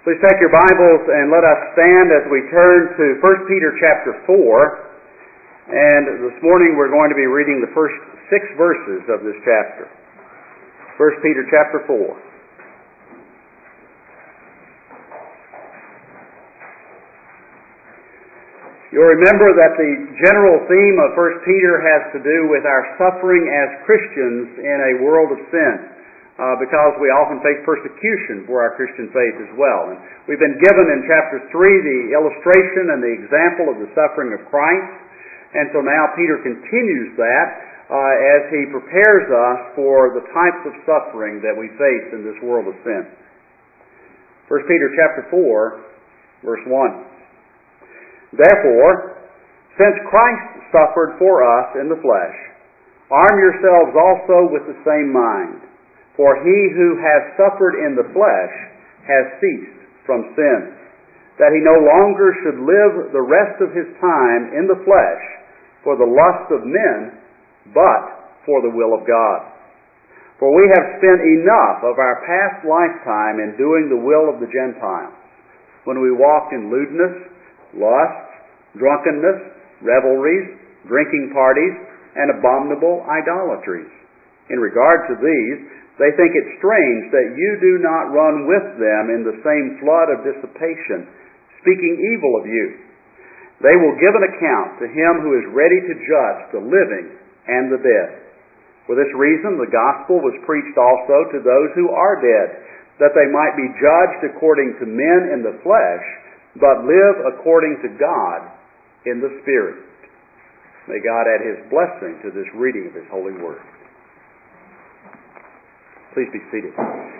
Please take your Bibles and let us stand as we turn to 1 Peter chapter 4. And this morning we're going to be reading the first 6 verses of this chapter. 1 Peter chapter 4. You'll remember that the general theme of 1 Peter has to do with our suffering as Christians in a world of sin. Because we often face persecution for our Christian faith as well. And we've been given in chapter 3 the illustration and the example of the suffering of Christ. And so now Peter continues that as he prepares us for the types of suffering that we face in this world of sin. 1 Peter chapter 4, verse 1. Therefore, since Christ suffered for us in the flesh, arm yourselves also with the same mind. For he who has suffered in the flesh has ceased from sin, that he no longer should live the rest of his time in the flesh for the lust of men, but for the will of God. For we have spent enough of our past lifetime in doing the will of the Gentiles, when we walked in lewdness, lusts, drunkenness, revelries, drinking parties, and abominable idolatries. In regard to these, they think it strange that you do not run with them in the same flood of dissipation, speaking evil of you. They will give an account to him who is ready to judge the living and the dead. For this reason the gospel was preached also to those who are dead, that they might be judged according to men in the flesh, but live according to God in the Spirit. May God add His blessing to this reading of His holy word. Please be seated.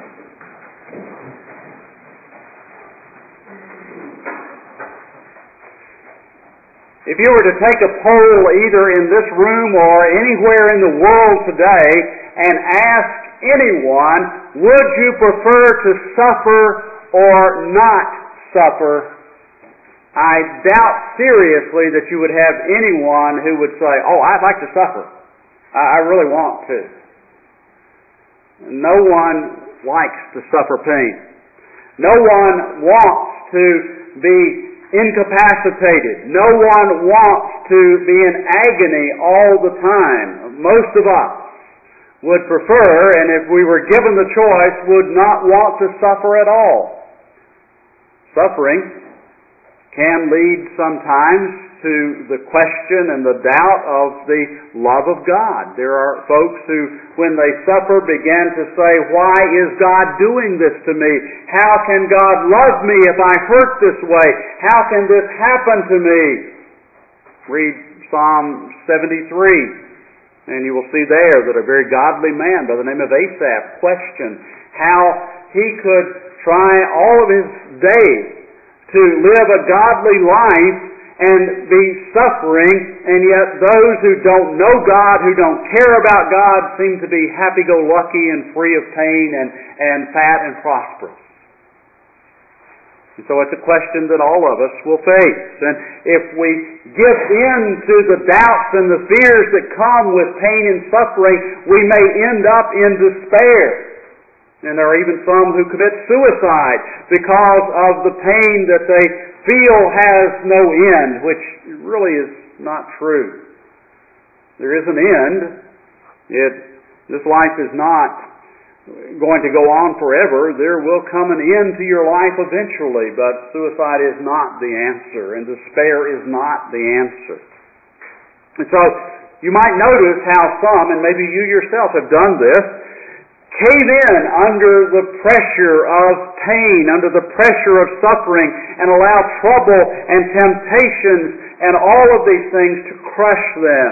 If you were to take a poll either in this room or anywhere in the world today and ask anyone, would you prefer to suffer or not suffer? I doubt seriously that you would have anyone who would say, oh, I'd like to suffer. I really want to. No one likes to suffer pain. No one wants to be incapacitated. No one wants to be in agony all the time. Most of us would prefer, and if we were given the choice, would not want to suffer at all. Suffering can lead sometimes to the question and the doubt of the love of God. There are folks who, when they suffer, begin to say, why is God doing this to me? How can God love me if I hurt this way? How can this happen to me? Read Psalm 73, and you will see there that a very godly man by the name of Asaph questioned how he could try all of his days to live a godly life and be suffering, and yet those who don't know God, who don't care about God, seem to be happy-go-lucky and free of pain and fat and prosperous. And so it's a question that all of us will face. And if we give in to the doubts and the fears that come with pain and suffering, we may end up in despair. And there are even some who commit suicide because of the pain that they feel has no end, which really is not true. There is an end. This life is not going to go on forever. There will come an end to your life eventually, but suicide is not the answer, and despair is not the answer. And so you might notice how some, and maybe you yourself have done this, cave in under the pressure of pain, under the pressure of suffering, and allow trouble and temptations and all of these things to crush them.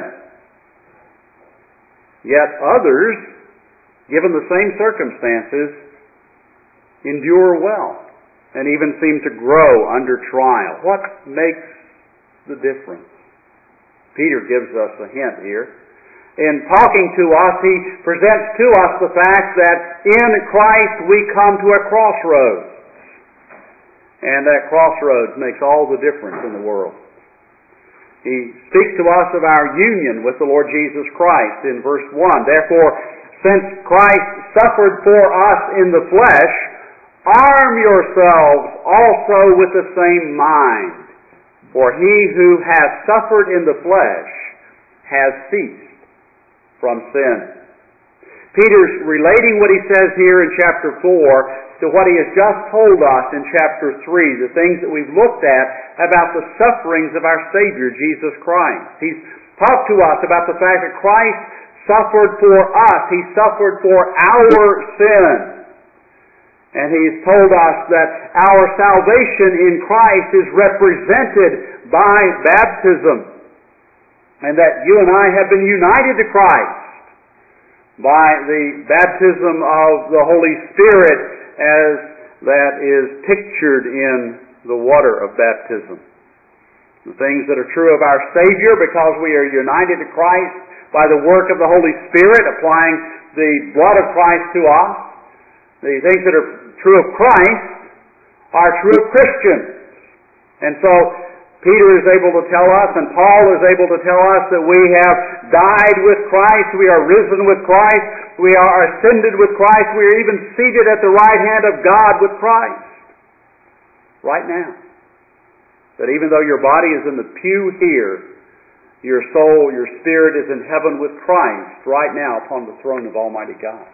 Yet others, given the same circumstances, endure well and even seem to grow under trial. What makes the difference? Peter gives us a hint here. In talking to us, he presents to us the fact that in Christ we come to a crossroads. And that crossroads makes all the difference in the world. He speaks to us of our union with the Lord Jesus Christ in verse 1. Therefore, since Christ suffered for us in the flesh, arm yourselves also with the same mind. For he who hath suffered in the flesh has ceased from sin. Peter's relating what he says here in chapter 4 to what he has just told us in chapter 3, the things that we've looked at about the sufferings of our Savior, Jesus Christ. He's talked to us about the fact that Christ suffered for us. He suffered for our sin. And he's told us that our salvation in Christ is represented by baptism, and that you and I have been united to Christ by the baptism of the Holy Spirit as that is pictured in the water of baptism. The things that are true of our Savior, because we are united to Christ by the work of the Holy Spirit, applying the blood of Christ to us. The things that are true of Christ are true of Christians. And so Peter is able to tell us, and Paul is able to tell us, that we have died with Christ, we are risen with Christ, we are ascended with Christ, we are even seated at the right hand of God with Christ. Right now. That even though your body is in the pew here, your soul, your spirit is in heaven with Christ right now upon the throne of Almighty God.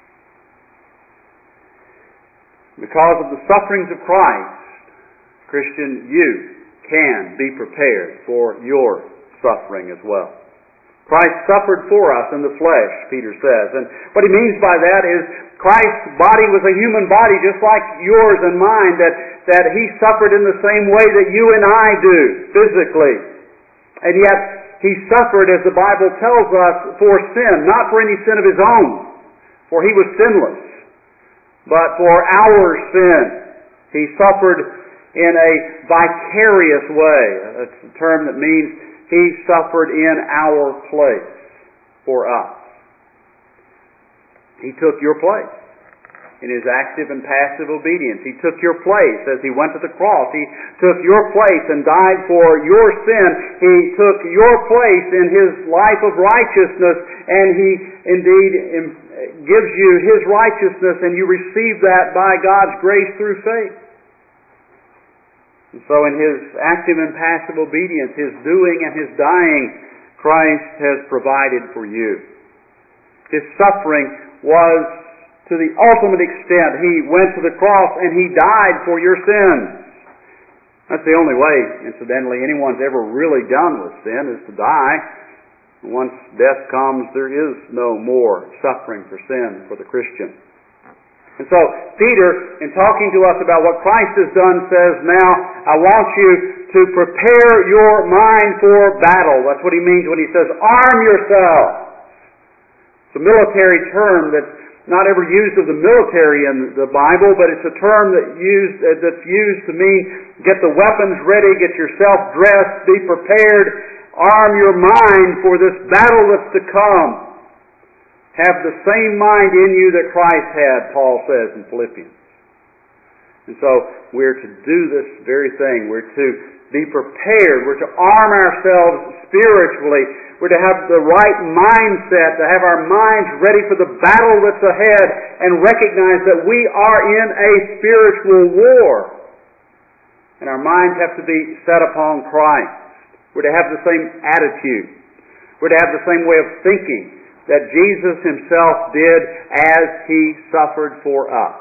Because of the sufferings of Christ, Christian, you can be prepared for your suffering as well. Christ suffered for us in the flesh, Peter says. And what he means by that is Christ's body was a human body just like yours and mine, that he suffered in the same way that you and I do, physically. And yet, he suffered, as the Bible tells us, for sin, not for any sin of his own, for he was sinless, but for our sin. He suffered in a vicarious way. That's a term that means he suffered in our place for us. He took your place in his active and passive obedience. He took your place as he went to the cross. He took your place and died for your sin. He took your place in his life of righteousness, and he indeed gives you his righteousness, and you receive that by God's grace through faith. And so in his active and passive obedience, his doing and his dying, Christ has provided for you. His suffering was to the ultimate extent. He went to the cross and he died for your sins. That's the only way, incidentally, anyone's ever really done with sin, is to die. Once death comes, there is no more suffering for sin for the Christian. And so, Peter, in talking to us about what Christ has done, says, now, I want you to prepare your mind for battle. That's what he means when he says, arm yourself. It's a military term that's not ever used of the military in the Bible, but it's a term that's used to mean get the weapons ready, get yourself dressed, be prepared, arm your mind for this battle that's to come. Have the same mind in you that Christ had, Paul says in Philippians. And so we're to do this very thing. We're to be prepared. We're to arm ourselves spiritually. We're to have the right mindset, to have our minds ready for the battle that's ahead, and recognize that we are in a spiritual war. And our minds have to be set upon Christ. We're to have the same attitude. We're to have the same way of thinking that Jesus himself did as he suffered for us.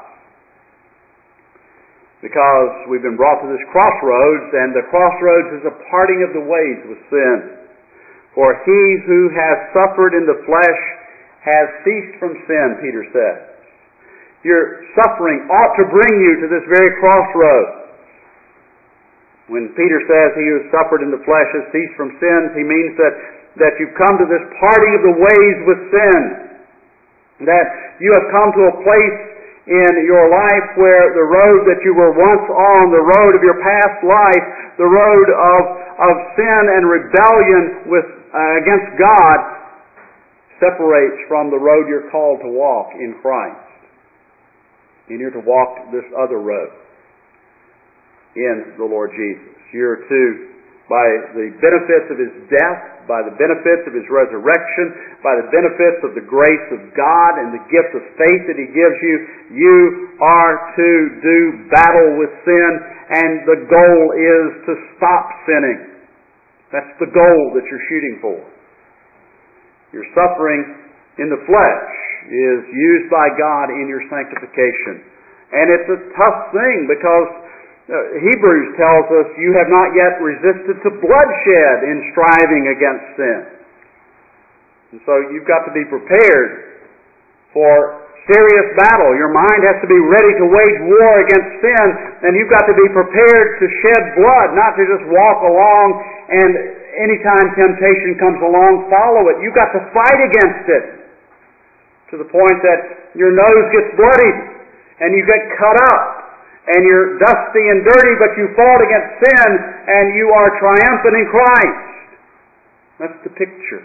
Because we've been brought to this crossroads, and the crossroads is a parting of the ways with sin. For he who has suffered in the flesh has ceased from sin, Peter says. Your suffering ought to bring you to this very crossroads. When Peter says he who has suffered in the flesh has ceased from sin, he means that you've come to this parting of the ways with sin. That you have come to a place in your life where the road that you were once on, the road of your past life, the road of sin and rebellion against God, separates from the road you're called to walk in Christ. And you're to walk this other road in the Lord Jesus. You're to, by the benefits of His death, by the benefits of His resurrection, by the benefits of the grace of God and the gift of faith that He gives you, you are to do battle with sin, and the goal is to stop sinning. That's the goal that you're shooting for. Your suffering in the flesh is used by God in your sanctification. And it's a tough thing because Hebrews tells us you have not yet resisted to bloodshed in striving against sin. And so you've got to be prepared for serious battle. Your mind has to be ready to wage war against sin, and you've got to be prepared to shed blood, not to just walk along and anytime temptation comes along, follow it. You've got to fight against it to the point that your nose gets bloody and you get cut up and you're dusty and dirty, but you fought against sin and you are triumphant in Christ. That's the picture.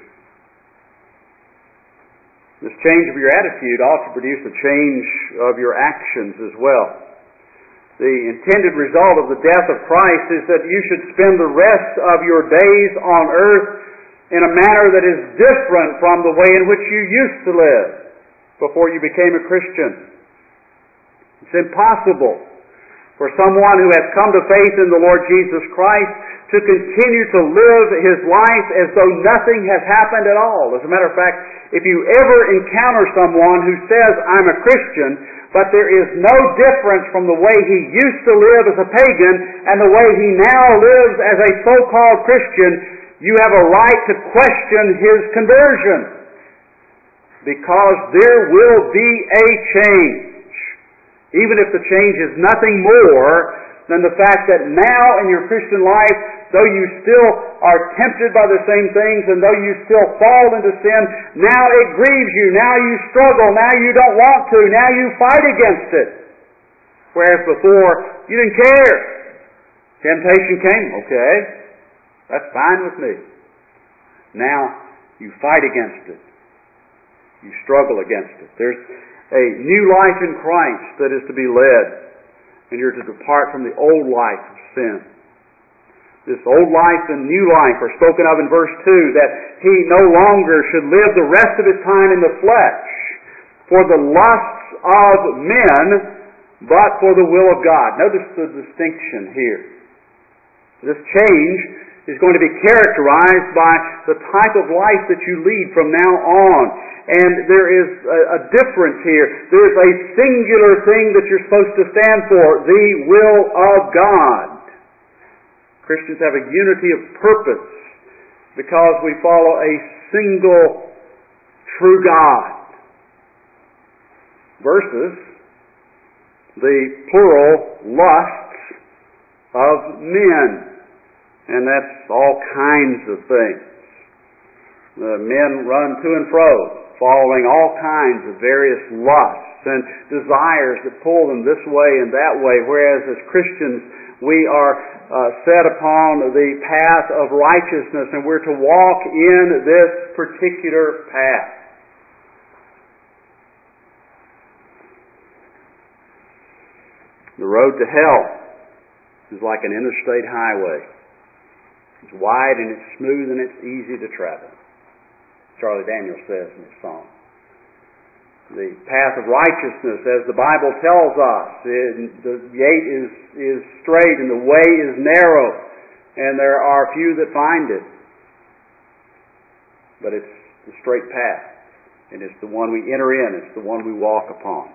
This change of your attitude ought to produce a change of your actions as well. The intended result of the death of Christ is that you should spend the rest of your days on earth in a manner that is different from the way in which you used to live before you became a Christian. It's impossible for someone who has come to faith in the Lord Jesus Christ to continue to live his life as though nothing has happened at all. As a matter of fact, if you ever encounter someone who says, "I'm a Christian," but there is no difference from the way he used to live as a pagan and the way he now lives as a so-called Christian, you have a right to question his conversion. Because there will be a change. Even if the change is nothing more than the fact that now in your Christian life, though you still are tempted by the same things and though you still fall into sin, now it grieves you, now you struggle, now you don't want to, now you fight against it. Whereas before, you didn't care. Temptation came, okay, that's fine with me. Now you fight against it. You struggle against it. There's a new life in Christ that is to be led. And you're to depart from the old life of sin. This old life and new life are spoken of in verse 2, that he no longer should live the rest of his time in the flesh for the lusts of men, but for the will of God. Notice the distinction here. This change is going to be characterized by the type of life that you lead from now on. And there is a difference here. There is a singular thing that you're supposed to stand for, the will of God. Christians have a unity of purpose because we follow a single true God. Versus the plural lusts of men. And that's all kinds of things. The men run to and fro, following all kinds of various lusts and desires that pull them this way and that way, whereas as Christians we are set upon the path of righteousness and we're to walk in this particular path. The road to hell is like an interstate highway. It's wide and it's smooth and it's easy to travel. Charlie Daniels says in his song. The path of righteousness, as the Bible tells us, the gate is straight and the way is narrow, and there are few that find it. But it's the straight path, and it's the one we enter in, it's the one we walk upon.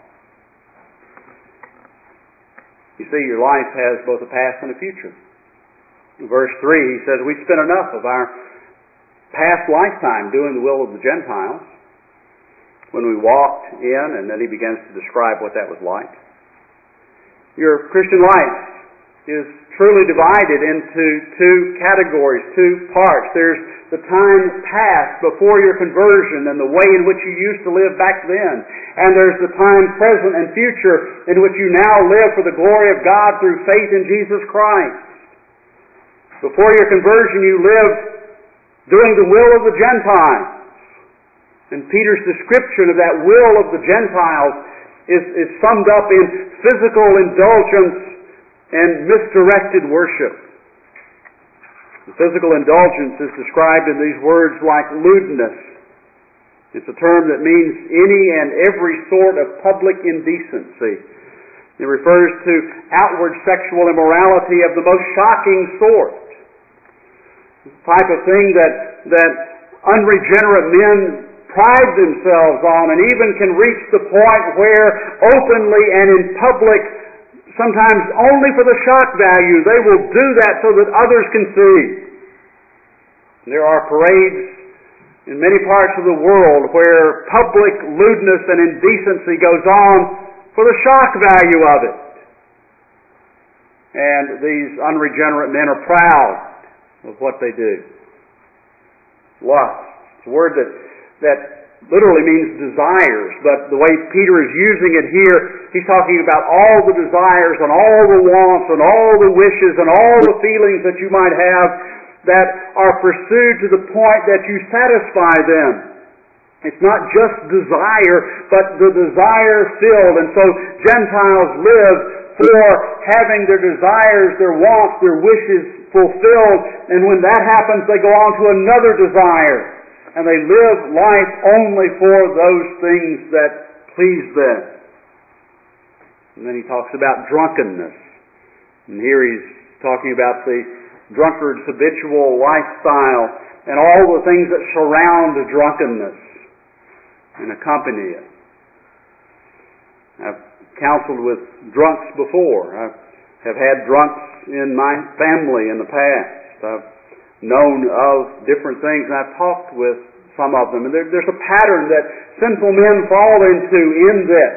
You see, your life has both a past and a future. In verse 3, he says, we spent enough of our past lifetime doing the will of the Gentiles when we walked in, and then he begins to describe what that was like. Your Christian life is truly divided into two categories, two parts. There's the time past before your conversion and the way in which you used to live back then. And there's the time present and future in which you now live for the glory of God through faith in Jesus Christ. Before your conversion you lived doing the will of the Gentiles. And Peter's description of that will of the Gentiles is summed up in physical indulgence and misdirected worship. The physical indulgence is described in these words like lewdness. It's a term that means any and every sort of public indecency. It refers to outward sexual immorality of the most shocking sort. The type of thing that unregenerate men pride themselves on, and even can reach the point where openly and in public, sometimes only for the shock value, they will do that so that others can see. There are parades in many parts of the world where public lewdness and indecency goes on for the shock value of it. And these unregenerate men are proud of what they do. Lust. It's a word that literally means desires, but the way Peter is using it here, he's talking about all the desires and all the wants and all the wishes and all the feelings that you might have that are pursued to the point that you satisfy them. It's not just desire, but the desire filled. And so Gentiles live for having their desires, their wants, their wishes fulfilled. And when that happens, they go on to another desire. And they live life only for those things that please them. And then he talks about drunkenness. And here he's talking about the drunkard's habitual lifestyle and all the things that surround drunkenness and accompany it. I've counseled with drunks before. I have had drunks in my family in the past. I've known of different things, and I've talked with some of them. And there's a pattern that sinful men fall into in this.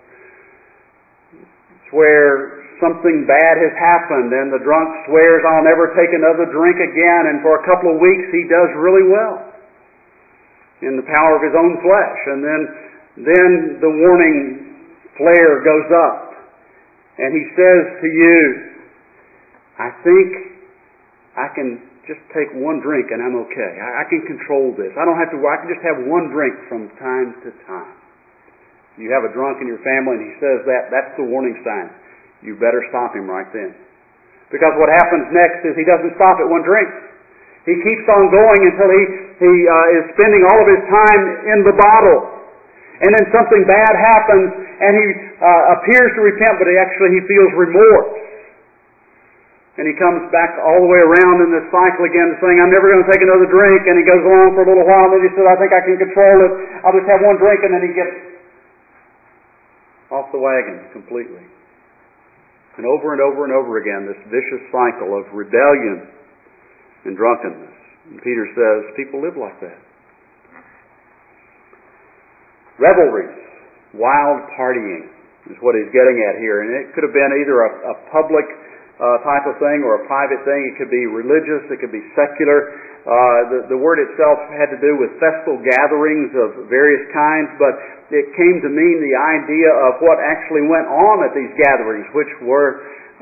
It's where something bad has happened, and the drunk swears, "I'll never take another drink again," and for a couple of weeks he does really well in the power of his own flesh. And then the warning flare goes up, and he says to you, "I think I can just take one drink and I'm okay. I can control this. I can just have one drink from time to time." You have a drunk in your family and he says that's the warning sign. You better stop him right then. Because what happens next is he doesn't stop at one drink. He keeps on going until he is spending all of his time in the bottle. And then something bad happens and he appears to repent, but he feels remorse. And he comes back all the way around in this cycle again, saying, "I'm never going to take another drink." And he goes along for a little while, and then he says, "I think I can control it. I'll just have one drink," and then he gets off the wagon completely. And over and over again, this vicious cycle of rebellion and drunkenness. And Peter says, people live like that. Revelries, wild partying, is what he's getting at here. And it could have been either a public type of thing or a private thing. It could be religious. It could be secular. The word itself had to do with festal gatherings of various kinds, but it came to mean the idea of what actually went on at these gatherings, which were,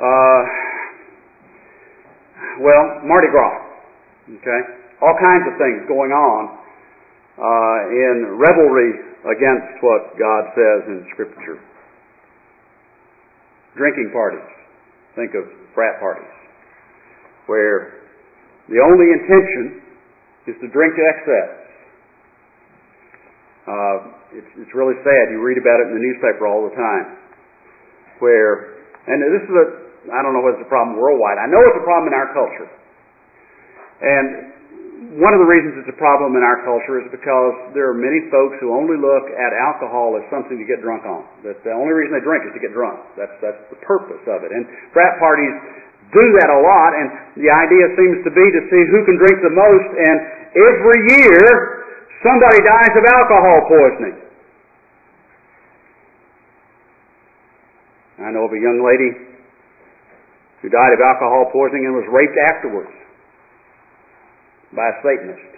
Mardi Gras. Okay? All kinds of things going on in revelry against what God says in Scripture. Drinking parties. Think of frat parties, where the only intention is to drink to excess. It's really sad. You read about it in the newspaper all the time. And this is I don't know whether it's a problem worldwide. I know it's a problem in our culture. And one of the reasons it's a problem in our culture is because there are many folks who only look at alcohol as something to get drunk on. That the only reason they drink is to get drunk. That's the purpose of it. And frat parties do that a lot, and the idea seems to be to see who can drink the most, and every year somebody dies of alcohol poisoning. I know of a young lady who died of alcohol poisoning and was raped afterwards by a Satanist.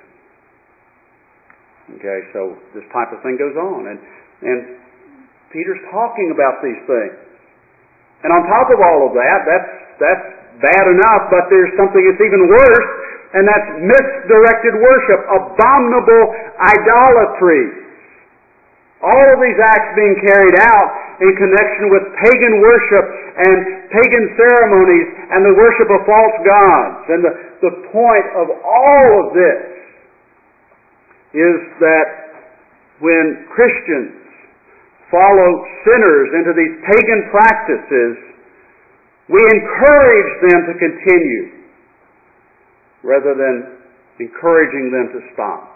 Okay, so this type of thing goes on. And Peter's talking about these things. And on top of all of that's bad enough, but there's something that's even worse, and that's misdirected worship, abominable idolatry. All of these acts being carried out in connection with pagan worship and pagan ceremonies and the worship of false gods. And the point of all of this is that when Christians follow sinners into these pagan practices, we encourage them to continue rather than encouraging them to stop.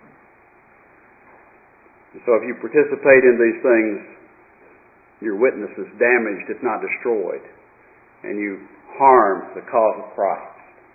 And so if you participate in these things, your witness is damaged, if not destroyed, and you harm the cause of Christ.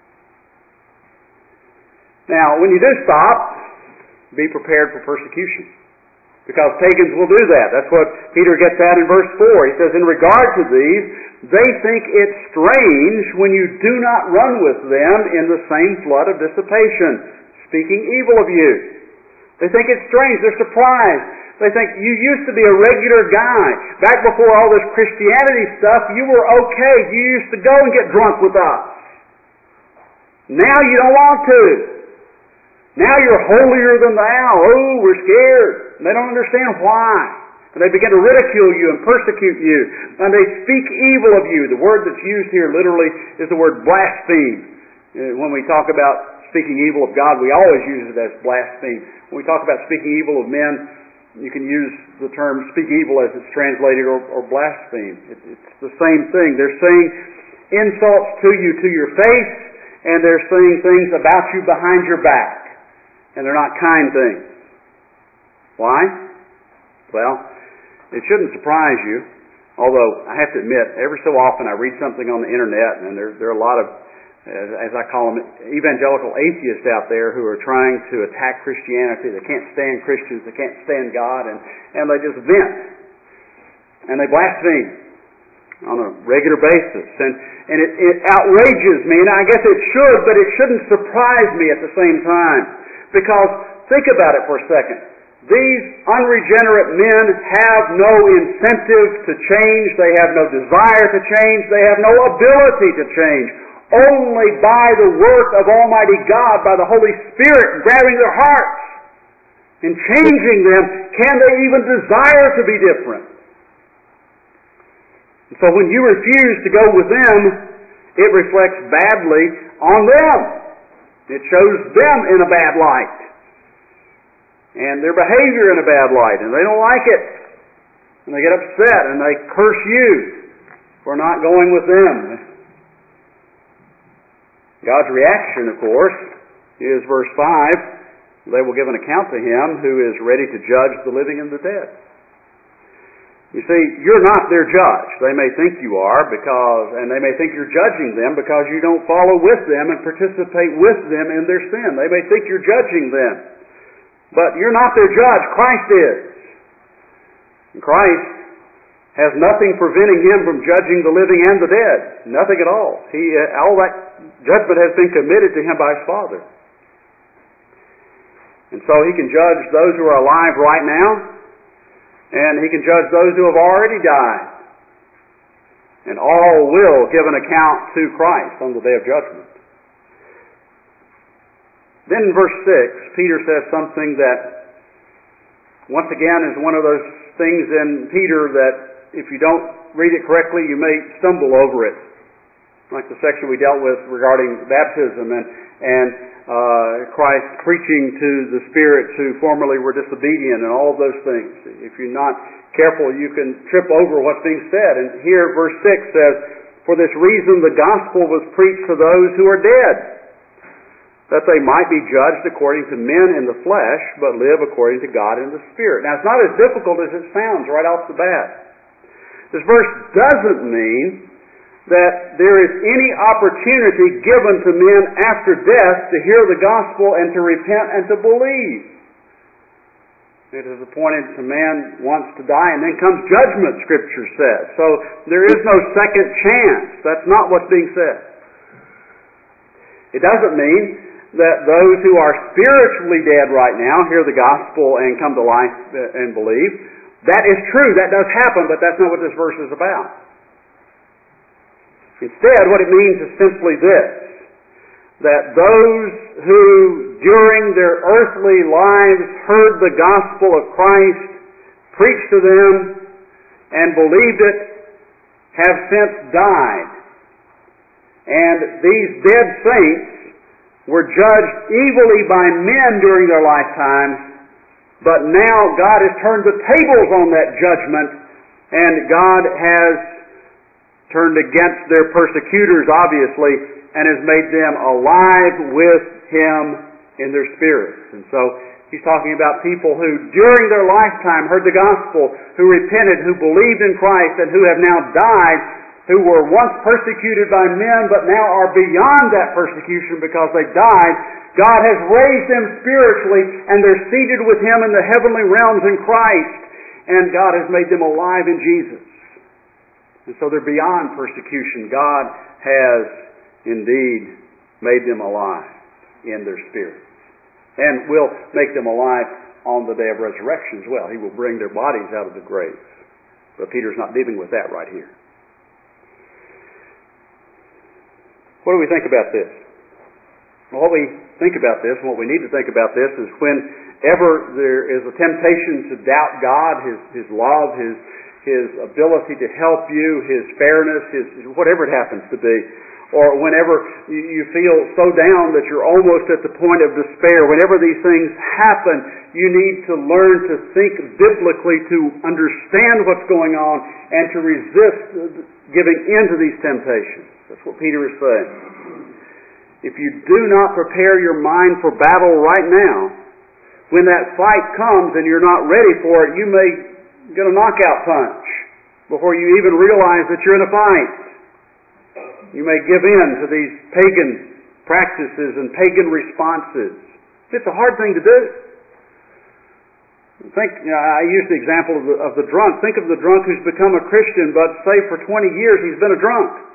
Now, when you do stop, be prepared for persecution. Because pagans will do that. That's what Peter gets at in verse 4. He says, in regard to these, they think it strange when you do not run with them in the same flood of dissipation, speaking evil of you. They think it's strange. They're surprised. They think, you used to be a regular guy. Back before all this Christianity stuff, you were okay. You used to go and get drunk with us. Now you don't want to. Now you're holier than thou. Oh, we're scared. And they don't understand why. And they begin to ridicule you and persecute you. And they speak evil of you. The word that's used here literally is the word blaspheme. When we talk about speaking evil of God, we always use it as blaspheme. When we talk about speaking evil of men, you can use the term speak evil as it's translated or blaspheme. It's the same thing. They're saying insults to you to your face, and they're saying things about you behind your back. And they're not kind things. Why? Well, it shouldn't surprise you, although I have to admit, every so often I read something on the internet, and there are a lot of, as I call them, evangelical atheists out there who are trying to attack Christianity. They can't stand Christians, they can't stand God, and they just vent. And they blaspheme on a regular basis. And it outrages me, and I guess it should, but it shouldn't surprise me at the same time. Because, think about it for a second. These unregenerate men have no incentive to change. They have no desire to change. They have no ability to change. Only by the work of Almighty God, by the Holy Spirit grabbing their hearts and changing them, can they even desire to be different. And so when you refuse to go with them, it reflects badly on them. It shows them in a bad light. And their behavior in a bad light. And they don't like it. And they get upset and they curse you for not going with them. God's reaction, of course, is verse 5. They will give an account to Him who is ready to judge the living and the dead. You see, you're not their judge. They may think you are, and they may think you're judging them because you don't follow with them and participate with them in their sin. They may think you're judging them. But you're not their judge. Christ is. And Christ has nothing preventing Him from judging the living and the dead. Nothing at all. All that judgment has been committed to Him by His Father. And so He can judge those who are alive right now, and He can judge those who have already died. And all will give an account to Christ on the day of judgment. Then in verse 6, Peter says something that, once again, is one of those things in Peter that if you don't read it correctly, you may stumble over it. Like the section we dealt with regarding baptism and Christ preaching to the spirits who formerly were disobedient and all of those things. If you're not careful, you can trip over what's being said. And here verse 6 says, for this reason the gospel was preached to those who are dead, that they might be judged according to men in the flesh, but live according to God in the Spirit. Now it's not as difficult as it sounds right off the bat. This verse doesn't mean that there is any opportunity given to men after death to hear the gospel and to repent and to believe. It is appointed to man once to die, and then comes judgment, Scripture says. So there is no second chance. That's not what's being said. It doesn't mean that those who are spiritually dead right now hear the gospel and come to life and believe. That is true. That does happen, but that's not what this verse is about. Instead, what it means is simply this, that those who during their earthly lives heard the gospel of Christ preached to them, and believed it have since died. And these dead saints were judged evilly by men during their lifetime, but now God has turned the tables on that judgment, and God has turned against their persecutors, obviously, and has made them alive with Him in their spirits. And so he's talking about people who during their lifetime heard the gospel, who repented, who believed in Christ, and who have now died, who were once persecuted by men but now are beyond that persecution because they died. God has raised them spiritually, and they're seated with Him in the heavenly realms in Christ, and God has made them alive in Jesus. And so they're beyond persecution. God has indeed made them alive in their spirits, and will make them alive on the day of resurrection as well. He will bring their bodies out of the graves. But Peter's not dealing with that right here. What do we think about this? Well, what we think about this, and what we need to think about this, is whenever there is a temptation to doubt God, His love, His ability to help you, His fairness, His whatever it happens to be, or whenever you feel so down that you're almost at the point of despair, whenever these things happen, you need to learn to think biblically, to understand what's going on, and to resist giving in to these temptations. That's what Peter is saying. If you do not prepare your mind for battle right now, when that fight comes and you're not ready for it, you may get a knockout punch before you even realize that you're in a fight. You may give in to these pagan practices and pagan responses. It's a hard thing to do. I use the example of the drunk. Think of the drunk who's become a Christian, but say for 20 years he's been a drunk.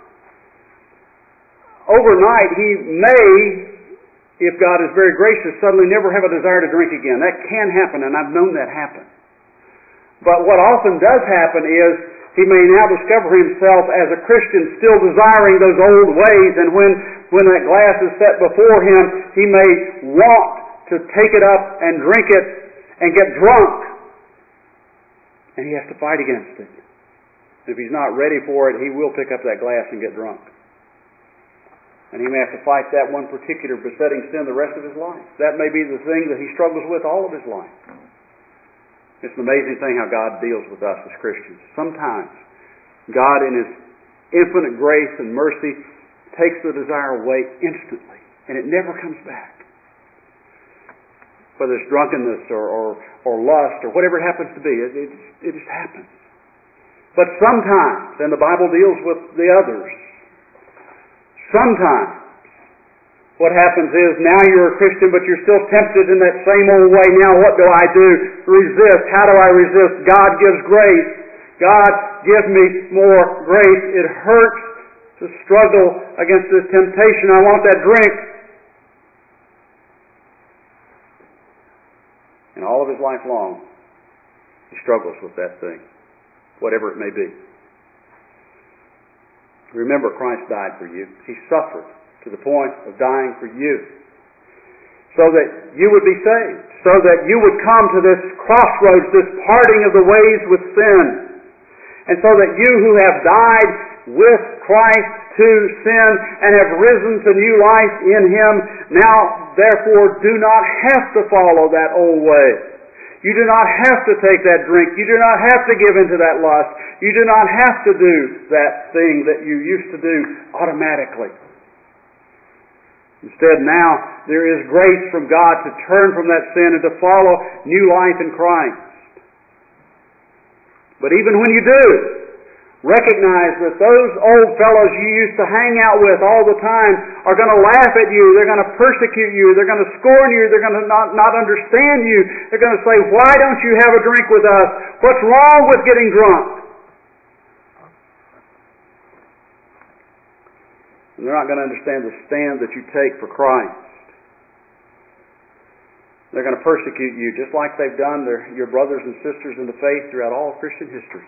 Overnight he may, if God is very gracious, suddenly never have a desire to drink again. That can happen, and I've known that happen. But what often does happen is he may now discover himself as a Christian still desiring those old ways, and when that glass is set before him, he may want to take it up and drink it and get drunk. And he has to fight against it. If he's not ready for it, he will pick up that glass and get drunk. And he may have to fight that one particular besetting sin the rest of his life. That may be the thing that he struggles with all of his life. It's an amazing thing how God deals with us as Christians. Sometimes God in His infinite grace and mercy takes the desire away instantly, and it never comes back. Whether it's drunkenness or lust or whatever it happens to be, it just happens. But sometimes, and the Bible deals with the others, sometimes what happens is now you're a Christian, but you're still tempted in that same old way. Now what do I do? Resist. How do I resist? God gives grace. God, give me more grace. It hurts to struggle against this temptation. I want that drink. And all of his life long, he struggles with that thing, whatever it may be. Remember, Christ died for you. He suffered to the point of dying for you, so that you would be saved, so that you would come to this crossroads, this parting of the ways with sin, and so that you who have died with Christ to sin and have risen to new life in Him, now therefore do not have to follow that old way. You do not have to take that drink. You do not have to give into that lust. You do not have to do that thing that you used to do automatically. Instead, now there is grace from God to turn from that sin and to follow new life in Christ. But even when you do, recognize that those old fellows you used to hang out with all the time are going to laugh at you. They're going to persecute you. They're going to scorn you. They're going to not understand you. They're going to say, "Why don't you have a drink with us? What's wrong with getting drunk?" And they're not going to understand the stand that you take for Christ. They're going to persecute you just like they've done your brothers and sisters in the faith throughout all of Christian history.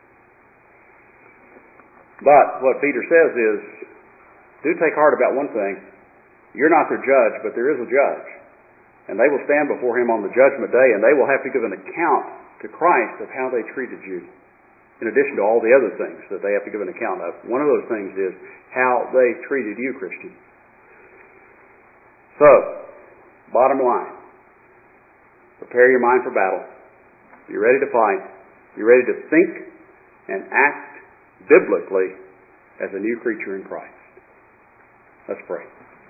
But what Peter says is, do take heart about one thing. You're not their judge, but there is a judge. And they will stand before Him on the judgment day, and they will have to give an account to Christ of how they treated you. in addition to all the other things that they have to give an account of. One of those things is how they treated you, Christian. So, bottom line, prepare your mind for battle. Be ready to fight. Be ready to think and act biblically as a new creature in Christ. Let's pray.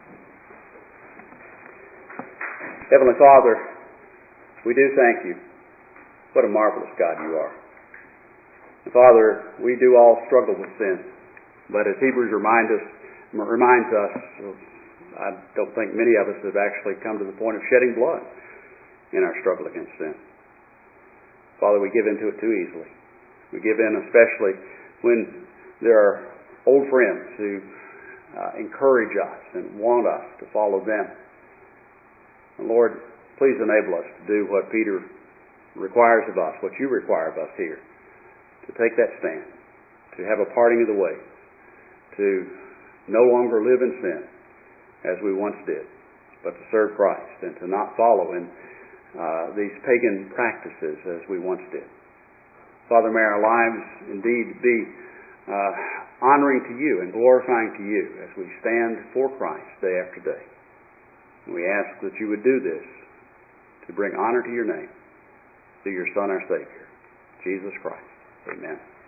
Heavenly Father, we do thank you. What a marvelous God you are. And Father, we do all struggle with sin. But as Hebrews reminds us, I don't think many of us have actually come to the point of shedding blood in our struggle against sin. Father, we give into it too easily. We give in especially when there are old friends who encourage us and want us to follow them. And Lord, please enable us to do what Peter requires of us, what you require of us here, to take that stand, to have a parting of the ways, to no longer live in sin as we once did, but to serve Christ and to not follow in these pagan practices as we once did. Father, may our lives indeed be honoring to you and glorifying to you as we stand for Christ day after day. And we ask that you would do this to bring honor to your name, through your Son, our Savior, Jesus Christ. Amen.